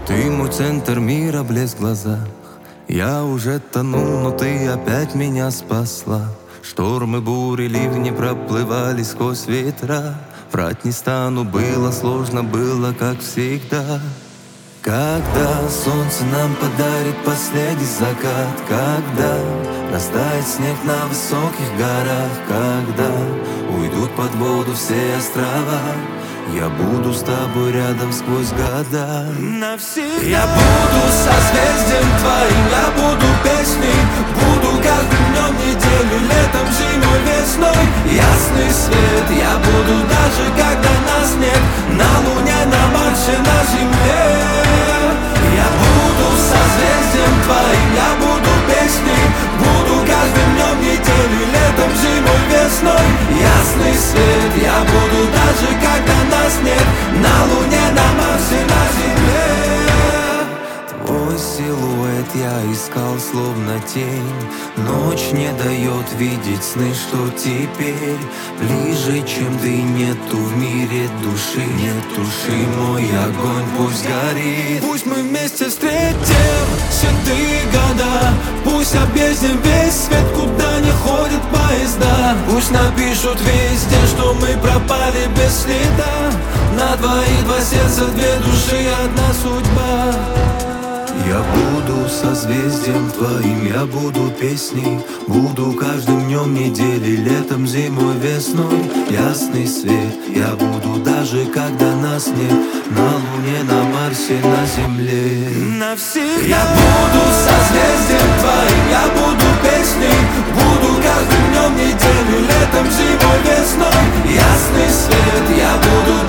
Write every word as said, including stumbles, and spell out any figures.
Ты мой центр мира, блеск в глазах. Я уже тонул, но ты опять меня спасла. Штормы, бури, ливни проплывали сквозь ветра. Врать не стану, было сложно, было как всегда. Когда солнце нам подарит последний закат, когда растает снег на высоких горах, когда уйдут под воду все острова, я буду с тобой рядом сквозь года. Навсегда. Я буду созвездием твоим, я буду песней, буду каждым днем, неделю, летом, зимой, весной. Ясный свет, я буду даже когда нас нет, на Луне, на Марсе, на Земле. Я буду созвездием твоим, я буду песней, буду каждым днем, неделю, летом, зимой, весной. Ясный свет, я буду даже когда нас нет, на Луне, на Марсе, на Земле. Твой силуэт я искал словно тень. Ночь не дает видеть сны, что теперь ближе, чем ты, нету в мире души. Не туши мой огонь, пусть горит. Пусть мы вместе встретим седые года, пусть объездим весь свет, куда не ходят поезда. Пусть напишут везде, что мы пропали без следа. На двоих два сердца, две души, одна судьба. Я буду созвездием твоим, я буду песней, буду каждым днем, недели, летом, зимой, весной. Ясный свет, я буду даже когда нас нет, на Луне, на Марсе, на Земле. Навсегда. Я буду созвездием твоим, я буду песней, буду каждым днем, неделю, летом, зимой, весной. Ясный свет, я буду